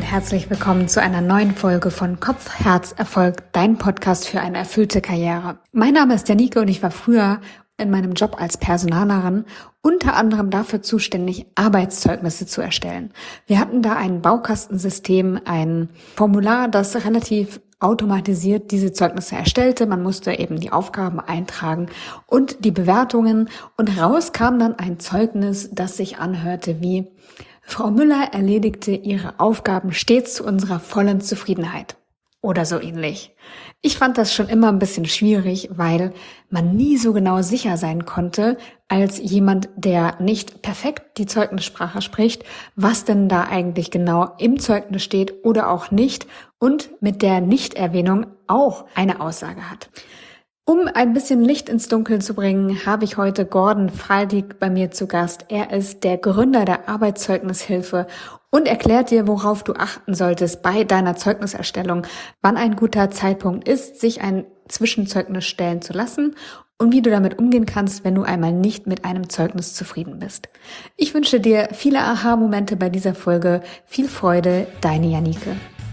herzlich willkommen zu einer neuen Folge von Kopf, Herz, Erfolg, dein Podcast für eine erfüllte Karriere. Mein Name ist Janike und ich war früher in meinem Job als Personalerin unter anderem dafür zuständig, Arbeitszeugnisse zu erstellen. Wir hatten da ein Baukastensystem, ein Formular, das relativ automatisiert diese Zeugnisse erstellte. Man musste eben die Aufgaben eintragen und die Bewertungen und raus kam dann ein Zeugnis, das sich anhörte wie: Frau Müller erledigte ihre Aufgaben stets zu unserer vollen Zufriedenheit. Oder so ähnlich. Ich fand das schon immer ein bisschen schwierig, weil man nie so genau sicher sein konnte, als jemand, der nicht perfekt die Zeugnissprache spricht, was denn da eigentlich genau im Zeugnis steht oder auch nicht und mit der Nichterwähnung auch eine Aussage hat. Um ein bisschen Licht ins Dunkeln zu bringen, habe ich heute Gordon Fraldig bei mir zu Gast. Er ist der Gründer der Arbeitszeugnishilfe und erklärt dir, worauf du achten solltest bei deiner Zeugniserstellung, wann ein guter Zeitpunkt ist, sich ein Zwischenzeugnis stellen zu lassen und wie du damit umgehen kannst, wenn du einmal nicht mit einem Zeugnis zufrieden bist. Ich wünsche dir viele Aha-Momente bei dieser Folge. Viel Freude, deine Janike.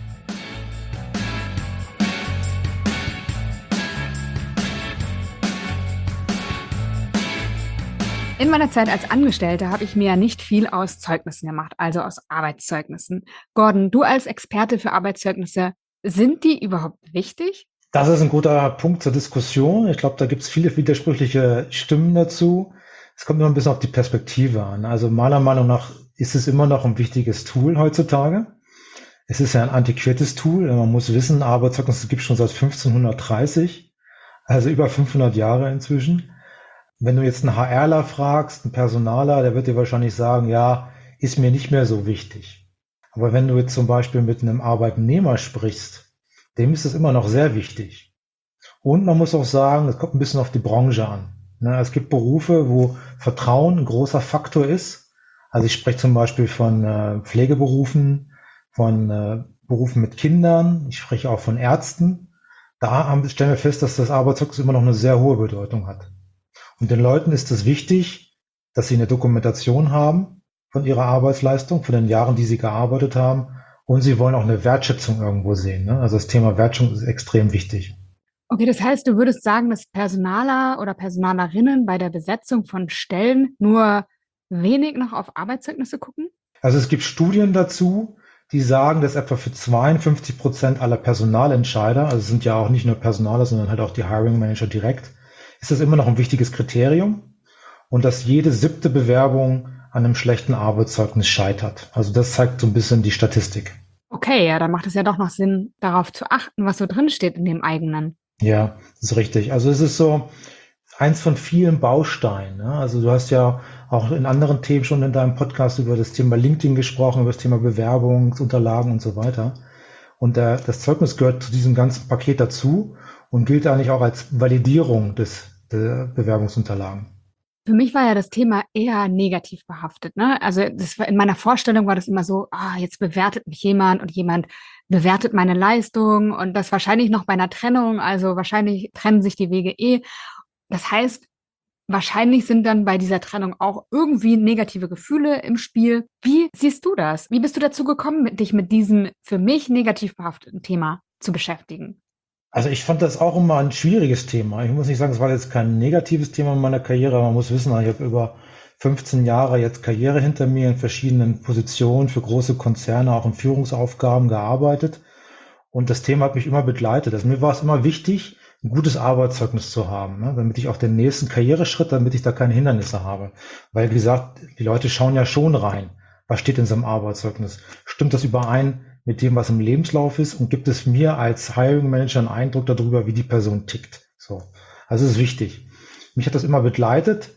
In meiner Zeit als Angestellte habe ich mir ja nicht viel aus Zeugnissen gemacht, also aus Arbeitszeugnissen. Gordon, du als Experte für Arbeitszeugnisse, sind die überhaupt wichtig? Das ist ein guter Punkt zur Diskussion. Ich glaube, da gibt es viele widersprüchliche Stimmen dazu. Es kommt immer ein bisschen auf die Perspektive an. Also meiner Meinung nach ist es immer noch ein wichtiges Tool heutzutage. Es ist ja ein antiquiertes Tool. Man muss wissen, Arbeitszeugnisse gibt es schon seit 1530, also über 500 Jahre inzwischen. Wenn du jetzt einen HRler fragst, einen Personaler, der wird dir wahrscheinlich sagen, ja, ist mir nicht mehr so wichtig. Aber wenn du jetzt zum Beispiel mit einem Arbeitnehmer sprichst, dem ist es immer noch sehr wichtig. Und man muss auch sagen, es kommt ein bisschen auf die Branche an. Es gibt Berufe, wo Vertrauen ein großer Faktor ist. Also ich spreche zum Beispiel von Pflegeberufen, von Berufen mit Kindern. Ich spreche auch von Ärzten. Da stellen wir fest, dass das Arbeitszeugnis immer noch eine sehr hohe Bedeutung hat. Und den Leuten ist es wichtig, dass sie eine Dokumentation haben von ihrer Arbeitsleistung, von den Jahren, die sie gearbeitet haben. Und sie wollen auch eine Wertschätzung irgendwo sehen. Also das Thema Wertschätzung ist extrem wichtig. Okay, das heißt, du würdest sagen, dass Personaler oder Personalerinnen bei der Besetzung von Stellen nur wenig noch auf Arbeitszeugnisse gucken? Also es gibt Studien dazu, die sagen, dass etwa für 52% aller Personalentscheider, also es sind ja auch nicht nur Personaler, sondern halt auch die Hiring Manager direkt, ist das immer noch ein wichtiges Kriterium und dass jede 7. Bewerbung an einem schlechten Arbeitszeugnis scheitert. Also das zeigt so ein bisschen die Statistik. Okay, ja, dann macht es ja doch noch Sinn, darauf zu achten, was so drin steht in dem eigenen. Ja, das ist richtig. Also es ist so eins von vielen Bausteinen. Also du hast ja auch in anderen Themen schon in deinem Podcast über das Thema LinkedIn gesprochen, über das Thema Bewerbungsunterlagen und so weiter. Und das Zeugnis gehört zu diesem ganzen Paket dazu und gilt eigentlich auch als Validierung der Bewerbungsunterlagen. Für mich war ja das Thema eher negativ behaftet, ne? Also in meiner Vorstellung war das immer so, jetzt bewertet mich jemand und jemand bewertet meine Leistung und das wahrscheinlich noch bei einer Trennung, also wahrscheinlich trennen sich die Wege eh. Das heißt, wahrscheinlich sind dann bei dieser Trennung auch irgendwie negative Gefühle im Spiel. Wie siehst du das? Wie bist du dazu gekommen, dich mit diesem für mich negativ behafteten Thema zu beschäftigen? Also ich fand das auch immer ein schwieriges Thema. Ich muss nicht sagen, es war jetzt kein negatives Thema in meiner Karriere, aber man muss wissen, ich habe über 15 Jahre jetzt Karriere hinter mir in verschiedenen Positionen für große Konzerne, auch in Führungsaufgaben gearbeitet. Und das Thema hat mich immer begleitet. Also mir war es immer wichtig, ein gutes Arbeitszeugnis zu haben, damit ich auch den nächsten Karriereschritt, damit ich da keine Hindernisse habe. Weil, wie gesagt, die Leute schauen ja schon rein. Was steht in so einem Arbeitszeugnis? Stimmt das überein mit dem, was im Lebenslauf ist, und gibt es mir als Hiring Manager einen Eindruck darüber, wie die Person tickt. So, also es ist wichtig. Mich hat das immer begleitet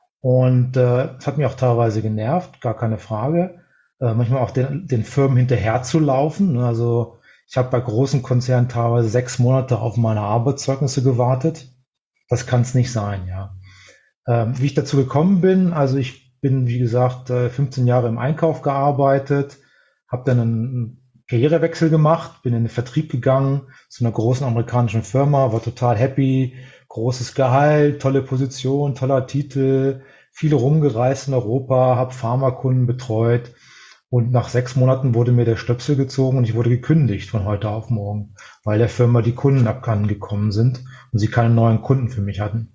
und es hat mich auch teilweise genervt, gar keine Frage. Manchmal auch den Firmen hinterher zu laufen. Also ich habe bei großen Konzernen teilweise 6 Monate auf meine Arbeitszeugnisse gewartet. Das kann es nicht sein, ja. Wie ich dazu gekommen bin, also ich bin, wie gesagt, 15 Jahre im Einkauf gearbeitet, habe dann einen Karrierewechsel gemacht, bin in den Vertrieb gegangen zu einer großen amerikanischen Firma, war total happy, großes Gehalt, tolle Position, toller Titel, viele rumgereist in Europa, habe Pharmakunden betreut Und nach 6 Monaten wurde mir der Stöpsel gezogen und ich wurde gekündigt von heute auf morgen, weil der Firma die Kunden abhandengekommen sind und sie keine neuen Kunden für mich hatten.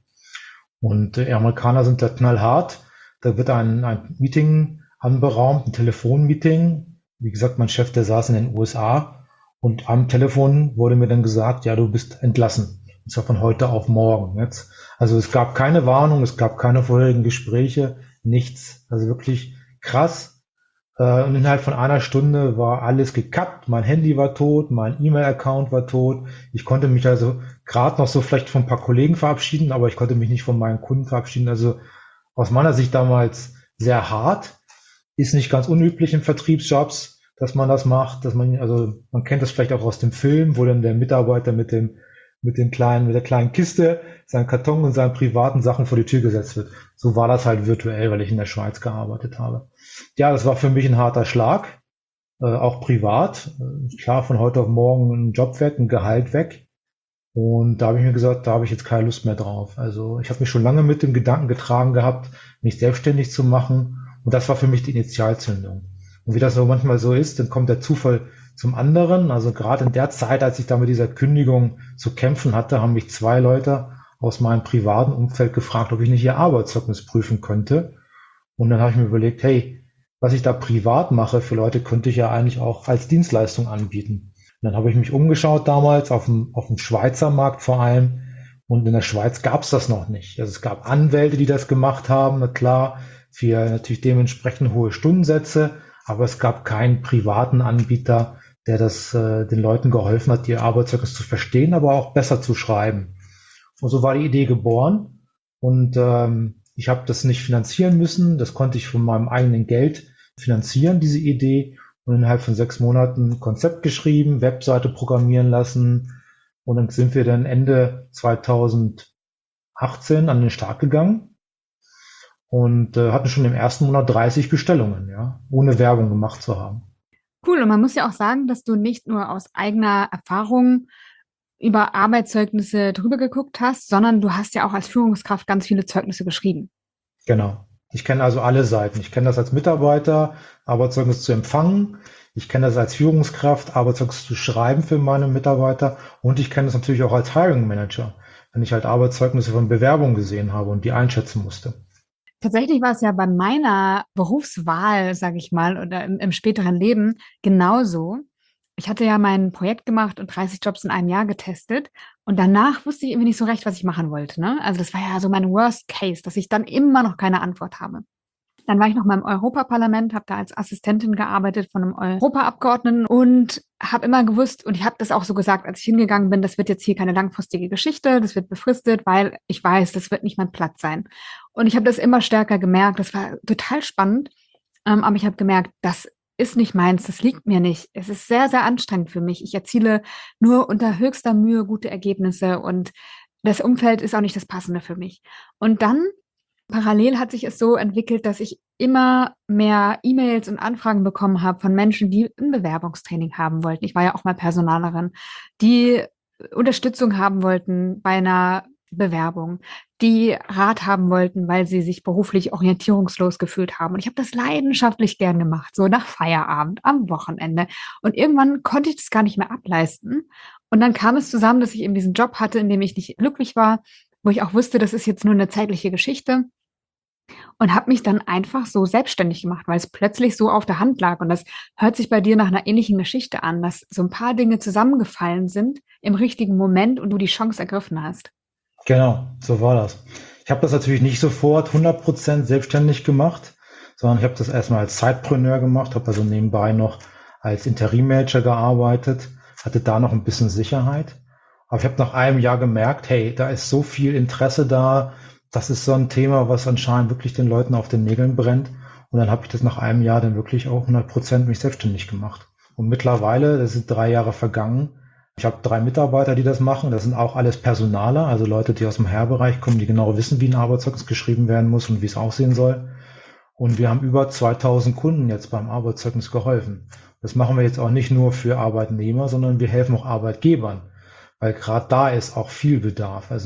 Und die Amerikaner sind da knallhart. Da wird ein Meeting anberaumt, ein Telefonmeeting. Wie gesagt, mein Chef, der saß in den USA und am Telefon wurde mir dann gesagt, ja, du bist entlassen. Und zwar von heute auf morgen jetzt. Also es gab keine Warnung, es gab keine vorherigen Gespräche, nichts. Also wirklich krass. Und innerhalb von einer Stunde war alles gekappt. Mein Handy war tot, mein E-Mail-Account war tot. Ich konnte mich also gerade noch so vielleicht von ein paar Kollegen verabschieden, aber ich konnte mich nicht von meinen Kunden verabschieden. Also aus meiner Sicht damals sehr hart. Ist nicht ganz unüblich in Vertriebsjobs, dass man das macht, also man kennt das vielleicht auch aus dem Film, wo dann der Mitarbeiter mit der kleinen Kiste, seinen Karton und seinen privaten Sachen vor die Tür gesetzt wird. So war das halt virtuell, weil ich in der Schweiz gearbeitet habe. Ja, das war für mich ein harter Schlag, auch privat. Klar, von heute auf morgen ein Job weg, ein Gehalt weg. Und da habe ich mir gesagt, da habe ich jetzt keine Lust mehr drauf. Also ich habe mich schon lange mit dem Gedanken getragen gehabt, mich selbstständig zu machen. Und das war für mich die Initialzündung. Und wie das so manchmal so ist, dann kommt der Zufall zum anderen. Also gerade in der Zeit, als ich da mit dieser Kündigung zu kämpfen hatte, haben mich 2 Leute aus meinem privaten Umfeld gefragt, ob ich nicht ihr Arbeitszeugnis prüfen könnte. Und dann habe ich mir überlegt, hey, was ich da privat mache für Leute, könnte ich ja eigentlich auch als Dienstleistung anbieten. Und dann habe ich mich umgeschaut damals auf dem Schweizer Markt vor allem. Und in der Schweiz gab es das noch nicht. Also es gab Anwälte, die das gemacht haben, na klar, für natürlich dementsprechend hohe Stundensätze. Aber es gab keinen privaten Anbieter, der das den Leuten geholfen hat, ihr Arbeitszeugnis zu verstehen, aber auch besser zu schreiben. Und so war die Idee geboren. Und ich habe das nicht finanzieren müssen. Das konnte ich von meinem eigenen Geld finanzieren, diese Idee. Und innerhalb von 6 Monaten ein Konzept geschrieben, Webseite programmieren lassen. Und dann sind wir dann Ende 2018 an den Start gegangen und hatten schon im ersten Monat 30 Bestellungen, ja, ohne Werbung gemacht zu haben. Cool, und man muss ja auch sagen, dass du nicht nur aus eigener Erfahrung über Arbeitszeugnisse drüber geguckt hast, sondern du hast ja auch als Führungskraft ganz viele Zeugnisse geschrieben. Genau. Ich kenne also alle Seiten. Ich kenne das als Mitarbeiter, Arbeitszeugnis zu empfangen. Ich kenne das als Führungskraft, Arbeitszeugnis zu schreiben für meine Mitarbeiter. Und ich kenne das natürlich auch als Hiring Manager, wenn ich halt Arbeitszeugnisse von Bewerbungen gesehen habe und die einschätzen musste. Tatsächlich war es ja bei meiner Berufswahl, sage ich mal, oder im späteren Leben genauso. Ich hatte ja mein Projekt gemacht und 30 Jobs in einem Jahr getestet. Und danach wusste ich irgendwie nicht so recht, was ich machen wollte, ne? Also das war ja so mein Worst Case, dass ich dann immer noch keine Antwort habe. Dann war ich noch mal im Europaparlament, habe da als Assistentin gearbeitet von einem Europaabgeordneten und habe immer gewusst, und ich habe das auch so gesagt, als ich hingegangen bin, das wird jetzt hier keine langfristige Geschichte, das wird befristet, weil ich weiß, das wird nicht mein Platz sein. Und ich habe das immer stärker gemerkt, das war total spannend, aber ich habe gemerkt, das ist nicht meins, das liegt mir nicht. Es ist sehr, sehr anstrengend für mich. Ich erziele nur unter höchster Mühe gute Ergebnisse und das Umfeld ist auch nicht das Passende für mich. Und dann parallel hat sich es so entwickelt, dass ich immer mehr E-Mails und Anfragen bekommen habe von Menschen, die ein Bewerbungstraining haben wollten. Ich war ja auch mal Personalerin, die Unterstützung haben wollten bei einer Bewerbung, die Rat haben wollten, weil sie sich beruflich orientierungslos gefühlt haben. Und ich habe das leidenschaftlich gern gemacht, so nach Feierabend, am Wochenende. Und irgendwann konnte ich das gar nicht mehr ableisten. Und dann kam es zusammen, dass ich eben diesen Job hatte, in dem ich nicht glücklich war, wo ich auch wusste, das ist jetzt nur eine zeitliche Geschichte und habe mich dann einfach so selbstständig gemacht, weil es plötzlich so auf der Hand lag. Und das hört sich bei dir nach einer ähnlichen Geschichte an, dass so ein paar Dinge zusammengefallen sind im richtigen Moment und du die Chance ergriffen hast. Genau, so war das. Ich habe das natürlich nicht sofort 100% selbstständig gemacht, sondern ich habe das erstmal als Zeitpreneur gemacht, habe also nebenbei noch als Interim-Manager gearbeitet, hatte da noch ein bisschen Sicherheit. Aber ich habe nach einem Jahr gemerkt, hey, da ist so viel Interesse da, das ist so ein Thema, was anscheinend wirklich den Leuten auf den Nägeln brennt. Und dann habe ich das nach einem Jahr dann wirklich auch 100% mich selbstständig gemacht. Und mittlerweile, das sind 3 Jahre vergangen, ich habe 3 Mitarbeiter, die das machen. Das sind auch alles Personaler, also Leute, die aus dem HR-Bereich kommen, die genau wissen, wie ein Arbeitszeugnis geschrieben werden muss und wie es aussehen soll. Und wir haben über 2000 Kunden jetzt beim Arbeitszeugnis geholfen. Das machen wir jetzt auch nicht nur für Arbeitnehmer, sondern wir helfen auch Arbeitgebern, weil gerade da ist auch viel Bedarf. Also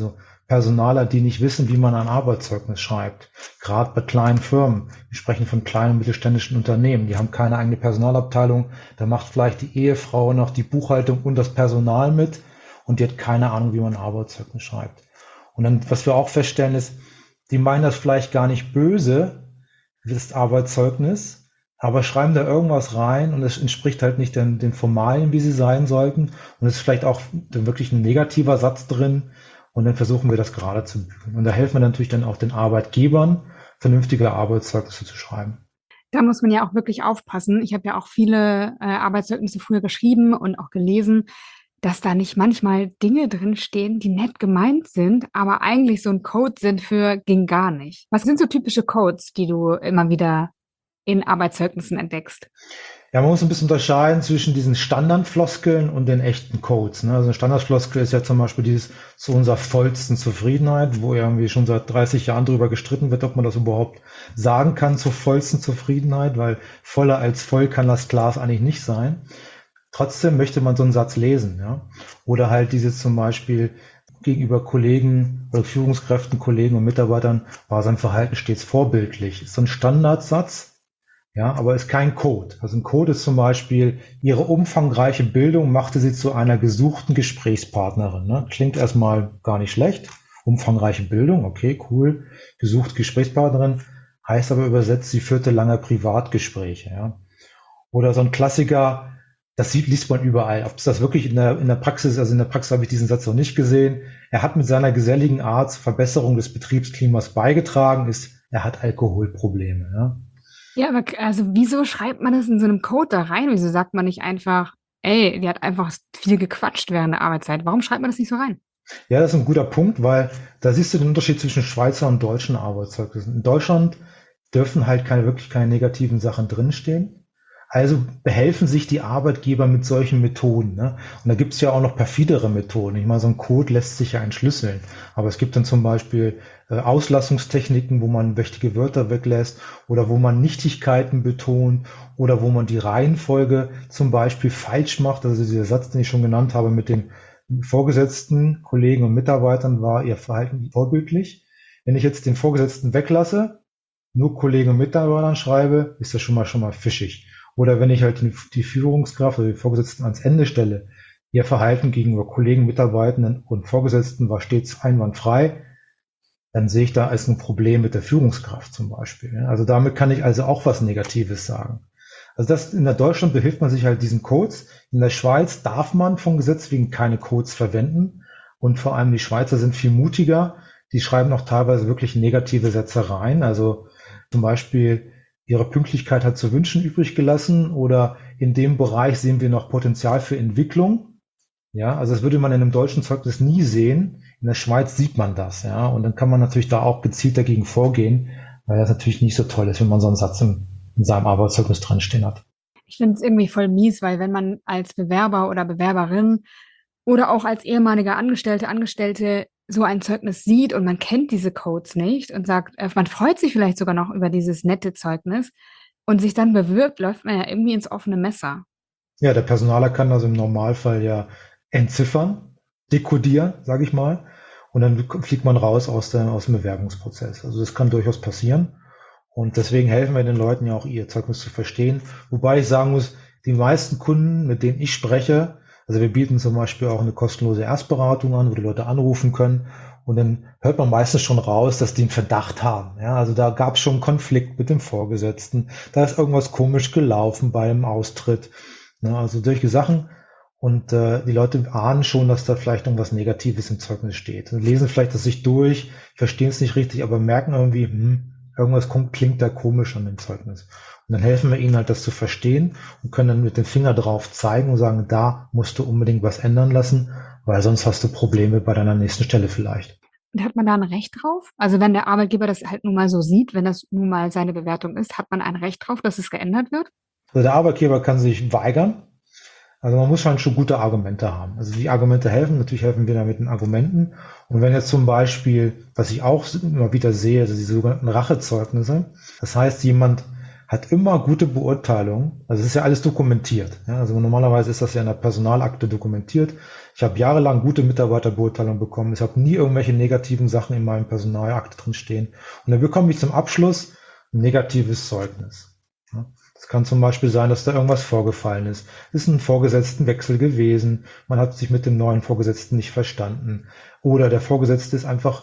Personaler, die nicht wissen, wie man ein Arbeitszeugnis schreibt. Gerade bei kleinen Firmen. Wir sprechen von kleinen und mittelständischen Unternehmen. Die haben keine eigene Personalabteilung. Da macht vielleicht die Ehefrau noch die Buchhaltung und das Personal mit und die hat keine Ahnung, wie man ein Arbeitszeugnis schreibt. Und dann, was wir auch feststellen, ist, die meinen das vielleicht gar nicht böse, das Arbeitszeugnis, aber schreiben da irgendwas rein und es entspricht halt nicht den Formalien, wie sie sein sollten. Und es ist vielleicht auch wirklich ein negativer Satz drin. Und dann versuchen wir das gerade zu bügeln. Und da helfen wir natürlich dann auch den Arbeitgebern, vernünftige Arbeitszeugnisse zu schreiben. Da muss man ja auch wirklich aufpassen. Ich habe ja auch viele Arbeitszeugnisse früher geschrieben und auch gelesen, dass da nicht manchmal Dinge drinstehen, die nett gemeint sind, aber eigentlich so ein Code sind für ging gar nicht. Was sind so typische Codes, die du immer wieder in Arbeitszeugnissen entdeckst? Ja, man muss ein bisschen unterscheiden zwischen diesen Standardfloskeln und den echten Codes. Ne? Also eine Standardfloskel ist ja zum Beispiel dieses zu unserer vollsten Zufriedenheit, wo irgendwie schon seit 30 Jahren drüber gestritten wird, ob man das überhaupt sagen kann, zur vollsten Zufriedenheit, weil voller als voll kann das Glas eigentlich nicht sein. Trotzdem möchte man so einen Satz lesen. Ja? Oder halt dieses zum Beispiel gegenüber Kollegen oder Führungskräften, Kollegen und Mitarbeitern war sein Verhalten stets vorbildlich. Ist so ein Standardsatz. Ja, aber ist kein Code. Also ein Code ist zum Beispiel, ihre umfangreiche Bildung machte sie zu einer gesuchten Gesprächspartnerin. Ne? Klingt erstmal gar nicht schlecht. Umfangreiche Bildung, okay, cool. Gesuchte Gesprächspartnerin heißt aber übersetzt, sie führte lange Privatgespräche. Ja? Oder so ein Klassiker, liest man überall. Ob es das wirklich in der Praxis, also in der Praxis habe ich diesen Satz noch nicht gesehen. Er hat mit seiner geselligen Art zur Verbesserung des Betriebsklimas beigetragen, er hat Alkoholprobleme. Ja? Ja, aber also wieso schreibt man das in so einem Code da rein? Wieso sagt man nicht einfach, ey, die hat einfach viel gequatscht während der Arbeitszeit? Warum schreibt man das nicht so rein? Ja, das ist ein guter Punkt, weil da siehst du den Unterschied zwischen Schweizer und deutschen Arbeitszeugnissen. In Deutschland dürfen halt keine negativen Sachen drinstehen. Also behelfen sich die Arbeitgeber mit solchen Methoden. Ne? Und da gibt es ja auch noch perfidere Methoden. Ich meine, so ein Code lässt sich ja entschlüsseln. Aber es gibt dann zum Beispiel Auslassungstechniken, wo man wichtige Wörter weglässt oder wo man Nichtigkeiten betont oder wo man die Reihenfolge zum Beispiel falsch macht. Also dieser Satz, den ich schon genannt habe mit den Vorgesetzten, Kollegen und Mitarbeitern, war ihr Verhalten vorbildlich. Wenn ich jetzt den Vorgesetzten weglasse, nur Kollegen und Mitarbeitern schreibe, ist das schon mal fischig. Oder wenn ich halt die Führungskraft oder die Vorgesetzten ans Ende stelle, ihr Verhalten gegenüber Kollegen, Mitarbeitenden und Vorgesetzten war stets einwandfrei, dann sehe ich da als ein Problem mit der Führungskraft zum Beispiel. Also damit kann ich also auch was Negatives sagen. Also in der Deutschland behilft man sich halt diesen Codes. In der Schweiz darf man vom Gesetz wegen keine Codes verwenden. Und vor allem die Schweizer sind viel mutiger. Die schreiben auch teilweise wirklich negative Sätze rein. Also zum Beispiel, ihre Pünktlichkeit hat zu wünschen übrig gelassen oder in dem Bereich sehen wir noch Potenzial für Entwicklung. Ja, also das würde man in einem deutschen Zeugnis nie sehen. In der Schweiz sieht man das, ja. Und dann kann man natürlich da auch gezielt dagegen vorgehen, weil das natürlich nicht so toll ist, wenn man so einen Satz in seinem Arbeitszeugnis drinstehen hat. Ich finde es irgendwie voll mies, weil wenn man als Bewerber oder Bewerberin oder auch als ehemalige Angestellte so ein Zeugnis sieht und man kennt diese Codes nicht und sagt, man freut sich vielleicht sogar noch über dieses nette Zeugnis und sich dann bewirbt, läuft man ja irgendwie ins offene Messer. Ja, der Personaler kann das im Normalfall ja entziffern, dekodieren, sage ich mal, und dann fliegt man raus aus dem Bewerbungsprozess. Also das kann durchaus passieren und deswegen helfen wir den Leuten ja auch, ihr Zeugnis zu verstehen. Wobei ich sagen muss, die meisten Kunden, mit denen ich spreche, also wir bieten zum Beispiel auch eine kostenlose Erstberatung an, wo die Leute anrufen können und dann hört man meistens schon raus, dass die einen Verdacht haben. Ja, also da gab es schon einen Konflikt mit dem Vorgesetzten, da ist irgendwas komisch gelaufen beim Austritt. Ja, also solche Sachen und die Leute ahnen schon, dass da vielleicht irgendwas Negatives im Zeugnis steht. Und lesen vielleicht das sich durch, verstehen es nicht richtig, aber merken irgendwie, irgendwas klingt da komisch an dem Zeugnis. Und dann helfen wir ihnen halt, das zu verstehen und können dann mit dem Finger drauf zeigen und sagen, da musst du unbedingt was ändern lassen, weil sonst hast du Probleme bei deiner nächsten Stelle vielleicht. Und hat man da ein Recht drauf? Also wenn der Arbeitgeber das halt nun mal so sieht, wenn das nun mal seine Bewertung ist, hat man ein Recht drauf, dass es geändert wird? Also der Arbeitgeber kann sich weigern. Also man muss schon gute Argumente haben. Also die Argumente helfen, natürlich helfen wir da mit den Argumenten. Und wenn jetzt zum Beispiel, was ich auch immer wieder sehe, also diese sogenannten Rachezeugnisse, das heißt, jemand hat immer gute Beurteilung. Also es ist ja alles dokumentiert. Ja, also normalerweise ist das ja in der Personalakte dokumentiert. Ich habe jahrelang gute Mitarbeiterbeurteilung bekommen. Ich habe nie irgendwelche negativen Sachen in meinem Personalakte drin stehen. Und dann bekomme ich zum Abschluss ein negatives Zeugnis. Ja, das kann zum Beispiel sein, dass da irgendwas vorgefallen ist. Es ist ein Vorgesetztenwechsel gewesen. Man hat sich mit dem neuen Vorgesetzten nicht verstanden. Oder der Vorgesetzte ist einfach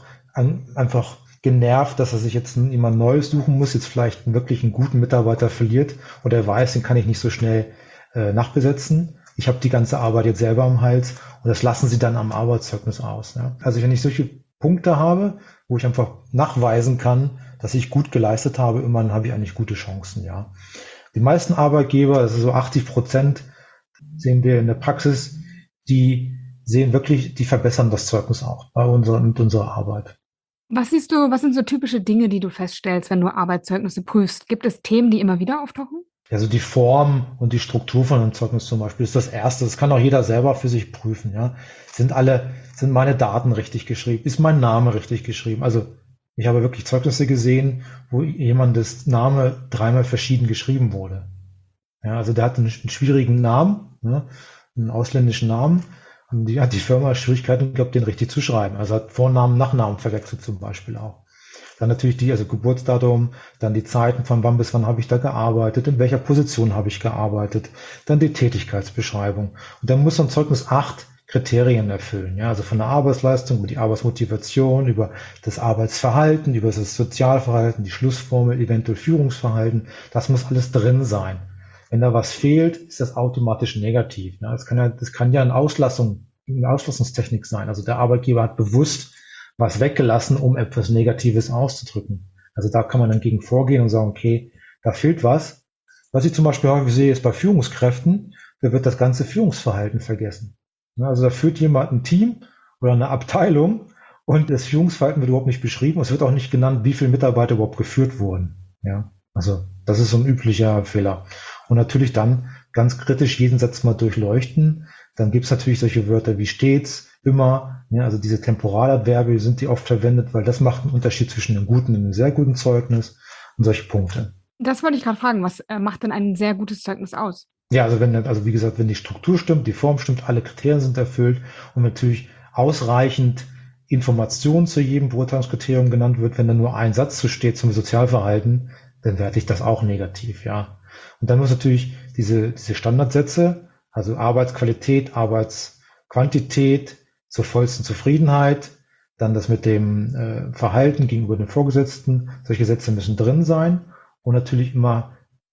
genervt, dass er sich jetzt jemand Neues suchen muss, jetzt vielleicht wirklich einen guten Mitarbeiter verliert und er weiß, den kann ich nicht so schnell nachbesetzen. Ich habe die ganze Arbeit jetzt selber am Hals und das lassen sie dann am Arbeitszeugnis aus. Ja. Also wenn ich solche Punkte habe, wo ich einfach nachweisen kann, dass ich gut geleistet habe, immerhin habe ich eigentlich gute Chancen. Ja. Die meisten Arbeitgeber, also so 80%, sehen wir in der Praxis, die sehen wirklich, die verbessern das Zeugnis auch mit unserer Arbeit. Was sind so typische Dinge, die du feststellst, wenn du Arbeitszeugnisse prüfst? Gibt es Themen, die immer wieder auftauchen? Also die Form und die Struktur von einem Zeugnis zum Beispiel ist das Erste. Das kann auch jeder selber für sich prüfen. Ja, sind meine Daten richtig geschrieben? Ist mein Name richtig geschrieben? Also ich habe wirklich Zeugnisse gesehen, wo jemandes Name 3-mal verschieden geschrieben wurde. Ja, also der hat einen schwierigen Namen, ne, einen ausländischen Namen. Und die hat die Firma Schwierigkeiten gehabt, den richtig zu schreiben. Also hat Vornamen, Nachnamen verwechselt zum Beispiel auch. Dann natürlich also Geburtsdatum, dann die Zeiten, von wann bis wann habe ich da gearbeitet, in welcher Position habe ich gearbeitet, dann die Tätigkeitsbeschreibung. Und dann muss so ein Zeugnis 8 Kriterien erfüllen. Ja, also von der Arbeitsleistung über die Arbeitsmotivation, über das Arbeitsverhalten, über das Sozialverhalten, die Schlussformel, eventuell Führungsverhalten. Das muss alles drin sein. Wenn da was fehlt, ist das automatisch negativ. Das kann ja eine Auslassungstechnik sein. Also der Arbeitgeber hat bewusst was weggelassen, um etwas Negatives auszudrücken. Also da kann man dann gegen vorgehen und sagen, okay, da fehlt was. Was ich zum Beispiel häufig sehe, ist bei Führungskräften, da wird das ganze Führungsverhalten vergessen. Also da führt jemand ein Team oder eine Abteilung und das Führungsverhalten wird überhaupt nicht beschrieben. Es wird auch nicht genannt, wie viele Mitarbeiter überhaupt geführt wurden. Ja, also das ist so ein üblicher Fehler. Und natürlich dann ganz kritisch jeden Satz mal durchleuchten. Dann gibt es natürlich solche Wörter wie stets, immer. Ja, also diese Temporaladverbe sind die oft verwendet, weil das macht einen Unterschied zwischen einem guten und einem sehr guten Zeugnis und solche Punkte. Das wollte ich gerade fragen. Was macht denn ein sehr gutes Zeugnis aus? Ja, also wie gesagt, wenn die Struktur stimmt, die Form stimmt, alle Kriterien sind erfüllt und natürlich ausreichend Informationen zu jedem Beurteilungskriterium genannt wird, wenn da nur ein Satz zu steht zum Sozialverhalten, dann werte ich das auch negativ, ja. Und dann muss natürlich diese Standardsätze, also Arbeitsqualität, Arbeitsquantität zur vollsten Zufriedenheit, dann das mit dem Verhalten gegenüber den Vorgesetzten, solche Sätze müssen drin sein und natürlich immer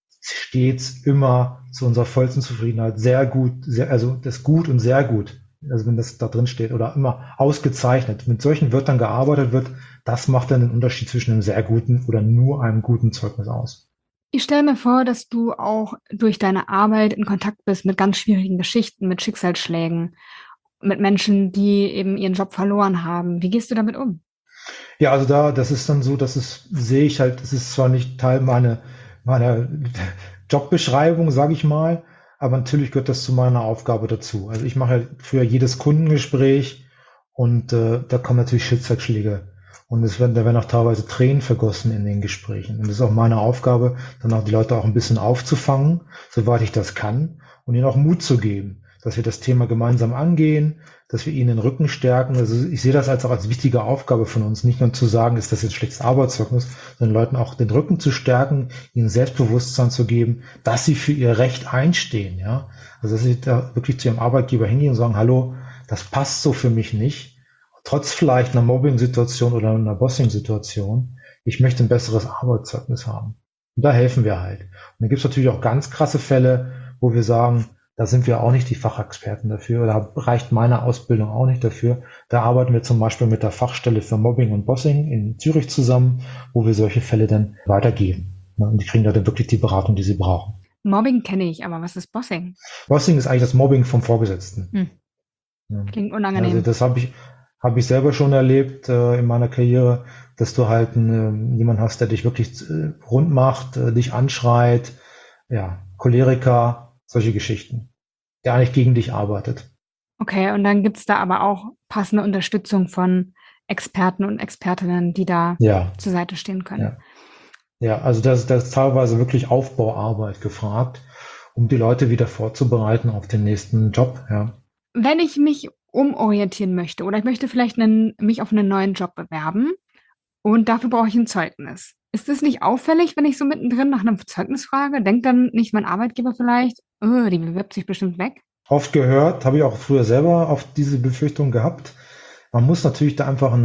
stets immer zu unserer vollsten Zufriedenheit sehr gut, also das gut und sehr gut, also wenn das da drin steht oder immer ausgezeichnet. Mit solchen Wörtern gearbeitet wird, das macht dann den Unterschied zwischen einem sehr guten oder nur einem guten Zeugnis aus. Ich stelle mir vor, dass du auch durch deine Arbeit in Kontakt bist mit ganz schwierigen Geschichten, mit Schicksalsschlägen, mit Menschen, die eben ihren Job verloren haben. Wie gehst du damit um? Ja, also das ist dann so, sehe ich halt, das ist zwar nicht Teil meiner Jobbeschreibung, sage ich mal, aber natürlich gehört das zu meiner Aufgabe dazu. Also ich mache ja für jedes Kundengespräch und da kommen natürlich Schicksalsschläge. Und da werden auch teilweise Tränen vergossen in den Gesprächen. Und das ist auch meine Aufgabe, dann auch die Leute auch ein bisschen aufzufangen, soweit ich das kann, und ihnen auch Mut zu geben, dass wir das Thema gemeinsam angehen, dass wir ihnen den Rücken stärken. Also ich sehe das auch als wichtige Aufgabe von uns, nicht nur zu sagen, ist das jetzt schlechtes Arbeitszeugnis, sondern Leuten auch den Rücken zu stärken, ihnen Selbstbewusstsein zu geben, dass sie für ihr Recht einstehen. Ja, also dass sie da wirklich zu ihrem Arbeitgeber hingehen und sagen, hallo, das passt so für mich nicht. Trotz vielleicht einer Mobbing-Situation oder einer Bossing-Situation, ich möchte ein besseres Arbeitszeugnis haben. Und da helfen wir halt. Und dann gibt es natürlich auch ganz krasse Fälle, wo wir sagen, da sind wir auch nicht die Fachexperten dafür, da reicht meine Ausbildung auch nicht dafür. Da arbeiten wir zum Beispiel mit der Fachstelle für Mobbing und Bossing in Zürich zusammen, wo wir solche Fälle dann weitergeben. Und die kriegen da dann wirklich die Beratung, die sie brauchen. Mobbing kenne ich, aber was ist Bossing? Bossing ist eigentlich das Mobbing vom Vorgesetzten. Klingt unangenehm. Also das habe ich selber schon erlebt in meiner Karriere, dass du halt jemanden hast, der dich wirklich rund macht, dich anschreit, ja, Choleriker, solche Geschichten, der eigentlich gegen dich arbeitet. Okay, und dann gibt es da aber auch passende Unterstützung von Experten und Expertinnen, die da zur Seite stehen können. Ja, also das ist teilweise wirklich Aufbauarbeit gefragt, um die Leute wieder vorzubereiten auf den nächsten Job, ja. Wenn ich mich umorientieren möchte oder ich möchte vielleicht mich auf einen neuen Job bewerben und dafür brauche ich ein Zeugnis. Ist es nicht auffällig, wenn ich so mittendrin nach einem Zeugnis frage? Denkt dann nicht mein Arbeitgeber vielleicht, die bewirbt sich bestimmt weg? Oft gehört, habe ich auch früher selber auf diese Befürchtung gehabt. Man muss natürlich da einfach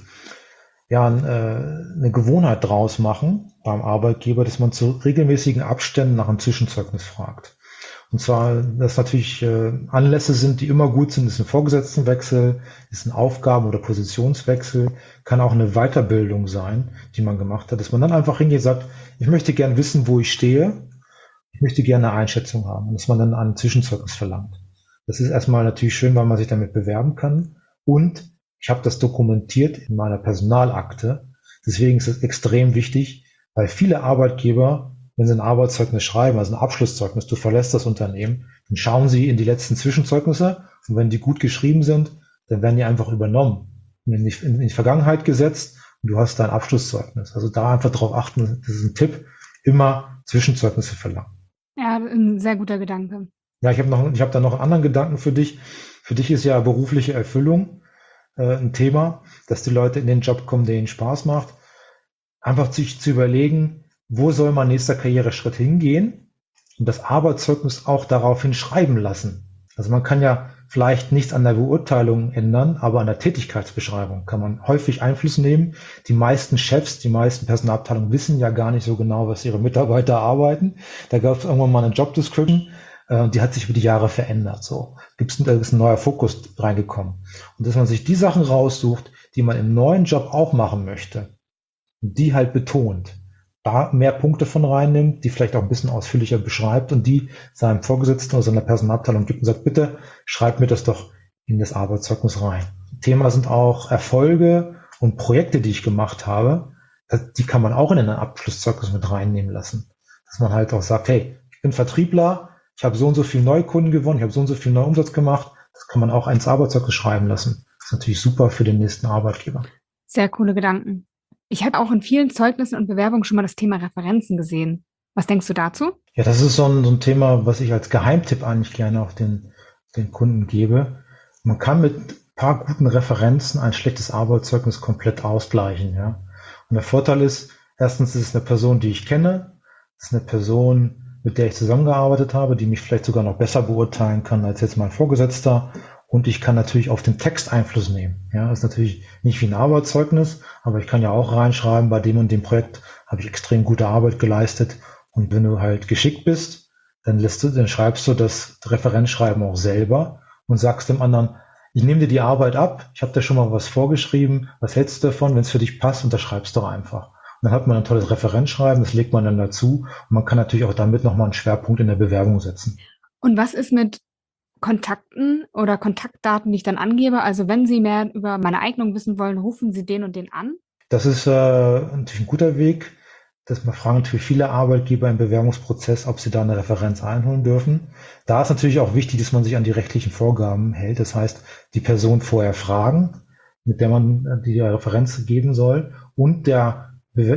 eine Gewohnheit draus machen beim Arbeitgeber, dass man zu regelmäßigen Abständen nach einem Zwischenzeugnis fragt. Und zwar, dass natürlich Anlässe sind, die immer gut sind, ist ein Vorgesetztenwechsel, ist ein Aufgaben- oder Positionswechsel, kann auch eine Weiterbildung sein, die man gemacht hat, dass man dann einfach hingeht und sagt, ich möchte gerne wissen, wo ich stehe, ich möchte gerne eine Einschätzung haben und dass man dann ein Zwischenzeugnis verlangt. Das ist erstmal natürlich schön, weil man sich damit bewerben kann und ich habe das dokumentiert in meiner Personalakte. Deswegen ist es extrem wichtig, weil viele Arbeitgeber, wenn sie ein Arbeitszeugnis schreiben, also ein Abschlusszeugnis, du verlässt das Unternehmen, dann schauen sie in die letzten Zwischenzeugnisse und wenn die gut geschrieben sind, dann werden die einfach übernommen und in die Vergangenheit gesetzt und du hast dein Abschlusszeugnis. Also da einfach drauf achten, das ist ein Tipp, immer Zwischenzeugnisse verlangen. Ja, ein sehr guter Gedanke. Ja, ich habe da noch einen anderen Gedanken für dich. Für dich ist ja berufliche Erfüllung ein Thema, dass die Leute in den Job kommen, der ihnen Spaß macht. Einfach sich zu überlegen, wo soll mein nächster Karriereschritt hingehen und das Arbeitszeugnis auch daraufhin schreiben lassen. Also man kann ja vielleicht nichts an der Beurteilung ändern, aber an der Tätigkeitsbeschreibung kann man häufig Einfluss nehmen. Die meisten Chefs, die meisten Personalabteilungen wissen ja gar nicht so genau, was ihre Mitarbeiter arbeiten. Da gab es irgendwann mal eine Job Description, die hat sich über die Jahre verändert. So da ist ein neuer Fokus reingekommen. Und dass man sich die Sachen raussucht, die man im neuen Job auch machen möchte, und die halt betont, da mehr Punkte von reinnimmt, die vielleicht auch ein bisschen ausführlicher beschreibt und die seinem Vorgesetzten oder seiner Personalabteilung gibt und sagt, bitte schreibt mir das doch in das Arbeitszeugnis rein. Thema sind auch Erfolge und Projekte, die ich gemacht habe. Die kann man auch in ein Abschlusszeugnis mit reinnehmen lassen. Dass man halt auch sagt, hey, ich bin Vertriebler, ich habe so und so viel Neukunden gewonnen, ich habe so und so viel Neuumsatz gemacht. Das kann man auch ins Arbeitszeugnis schreiben lassen. Das ist natürlich super für den nächsten Arbeitgeber. Sehr coole Gedanken. Ich habe auch in vielen Zeugnissen und Bewerbungen schon mal das Thema Referenzen gesehen. Was denkst du dazu? Ja, das ist so ein Thema, was ich als Geheimtipp eigentlich gerne auch den Kunden gebe. Man kann mit ein paar guten Referenzen ein schlechtes Arbeitszeugnis komplett ausgleichen. Ja. Und der Vorteil ist, erstens ist es eine Person, die ich kenne. Es ist eine Person, mit der ich zusammengearbeitet habe, die mich vielleicht sogar noch besser beurteilen kann als jetzt mein Vorgesetzter. Und ich kann natürlich auf den Text Einfluss nehmen. Ja, das ist natürlich nicht wie ein Arbeitszeugnis, aber ich kann ja auch reinschreiben, bei dem und dem Projekt habe ich extrem gute Arbeit geleistet. Und wenn du halt geschickt bist, dann schreibst du das Referenzschreiben auch selber und sagst dem anderen, ich nehme dir die Arbeit ab, ich habe dir schon mal was vorgeschrieben, was hältst du davon, wenn es für dich passt, unterschreibst doch einfach. Und dann hat man ein tolles Referenzschreiben, das legt man dann dazu und man kann natürlich auch damit nochmal einen Schwerpunkt in der Bewerbung setzen. Und was ist mit Kontakten oder Kontaktdaten, die ich dann angebe? Also wenn Sie mehr über meine Eignung wissen wollen, rufen Sie den und den an? Das ist natürlich ein guter Weg. Das fragen natürlich viele Arbeitgeber im Bewerbungsprozess, ob sie da eine Referenz einholen dürfen. Da ist natürlich auch wichtig, dass man sich an die rechtlichen Vorgaben hält. Das heißt, die Person vorher fragen, mit der man die Referenz geben soll und der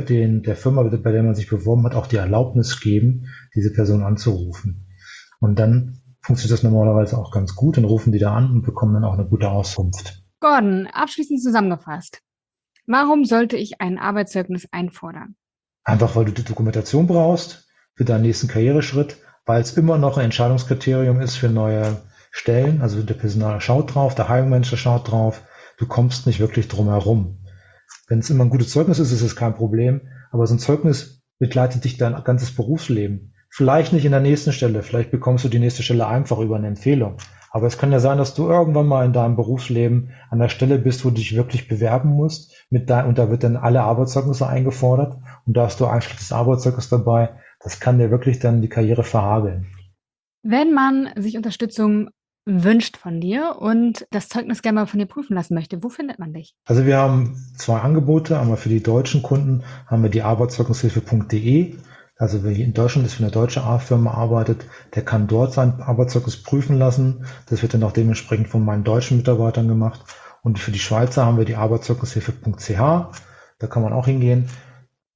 Firma, bei der man sich beworben hat, auch die Erlaubnis geben, diese Person anzurufen. Und dann funktioniert das normalerweise auch ganz gut. Dann rufen die da an und bekommen dann auch eine gute Auskunft. Gordon, abschließend zusammengefasst. Warum sollte ich ein Arbeitszeugnis einfordern? Einfach, weil du die Dokumentation brauchst für deinen nächsten Karriereschritt, weil es immer noch ein Entscheidungskriterium ist für neue Stellen. Also der Personaler schaut drauf, der Hiring Manager schaut drauf. Du kommst nicht wirklich drum herum. Wenn es immer ein gutes Zeugnis ist, ist es kein Problem. Aber so ein Zeugnis begleitet dich dein ganzes Berufsleben. Vielleicht nicht in der nächsten Stelle. Vielleicht bekommst du die nächste Stelle einfach über eine Empfehlung. Aber es kann ja sein, dass du irgendwann mal in deinem Berufsleben an der Stelle bist, wo du dich wirklich bewerben musst. Und da wird dann alle Arbeitszeugnisse eingefordert. Und da hast du ein schlechtes Arbeitszeugnis dabei. Das kann dir wirklich dann die Karriere verhageln. Wenn man sich Unterstützung wünscht von dir und das Zeugnis gerne mal von dir prüfen lassen möchte, wo findet man dich? Also wir haben 2 Angebote. Einmal für die deutschen Kunden haben wir die arbeitszeugnishilfe.de. Also wer hier in Deutschland ist, für eine deutsche A-Firma arbeitet, der kann dort sein Arbeitszeugnis prüfen lassen. Das wird dann auch dementsprechend von meinen deutschen Mitarbeitern gemacht. Und für die Schweizer haben wir die arbeitszeugnishilfe.ch. Da kann man auch hingehen.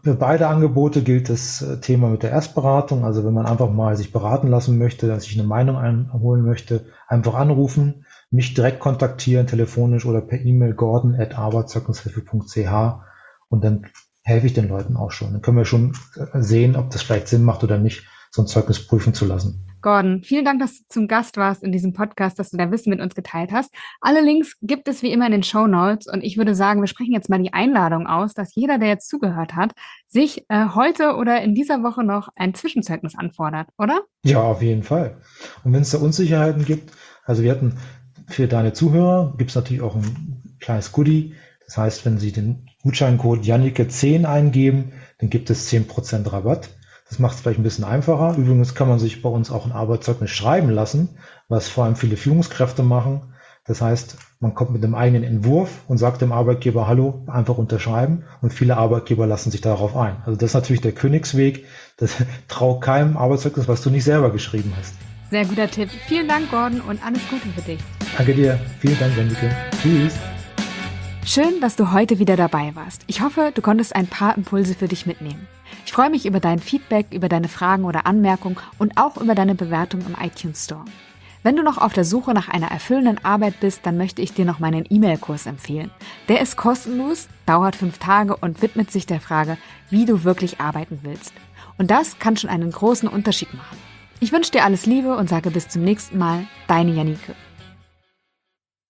Für beide Angebote gilt das Thema mit der Erstberatung. Also wenn man einfach mal sich beraten lassen möchte, dass ich eine Meinung einholen möchte, einfach anrufen, mich direkt kontaktieren, telefonisch oder per E-Mail gordon@arbeitszeugnishilfe.ch und dann helfe ich den Leuten auch schon. Dann können wir schon sehen, ob das vielleicht Sinn macht oder nicht, so ein Zeugnis prüfen zu lassen. Gordon, vielen Dank, dass du zum Gast warst in diesem Podcast, dass du dein Wissen mit uns geteilt hast. Alle Links gibt es wie immer in den Shownotes und ich würde sagen, wir sprechen jetzt mal die Einladung aus, dass jeder, der jetzt zugehört hat, sich heute oder in dieser Woche noch ein Zwischenzeugnis anfordert, oder? Ja, auf jeden Fall. Und wenn es da Unsicherheiten gibt, also wir hatten für deine Zuhörer, gibt es natürlich auch ein kleines Goodie. Das heißt, wenn Sie den Gutscheincode Jannike10 eingeben, dann gibt es 10% Rabatt. Das macht es vielleicht ein bisschen einfacher. Übrigens kann man sich bei uns auch ein Arbeitszeugnis schreiben lassen, was vor allem viele Führungskräfte machen. Das heißt, man kommt mit einem eigenen Entwurf und sagt dem Arbeitgeber, hallo, einfach unterschreiben. Und viele Arbeitgeber lassen sich darauf ein. Also das ist natürlich der Königsweg. Das trau keinem Arbeitszeugnis, was du nicht selber geschrieben hast. Sehr guter Tipp. Vielen Dank, Gordon, und alles Gute für dich. Danke dir. Vielen Dank, Jannike. Tschüss. Schön, dass du heute wieder dabei warst. Ich hoffe, du konntest ein paar Impulse für dich mitnehmen. Ich freue mich über dein Feedback, über deine Fragen oder Anmerkungen und auch über deine Bewertung im iTunes Store. Wenn du noch auf der Suche nach einer erfüllenden Arbeit bist, dann möchte ich dir noch meinen E-Mail-Kurs empfehlen. Der ist kostenlos, dauert 5 Tage und widmet sich der Frage, wie du wirklich arbeiten willst. Und das kann schon einen großen Unterschied machen. Ich wünsche dir alles Liebe und sage bis zum nächsten Mal, deine Jannike.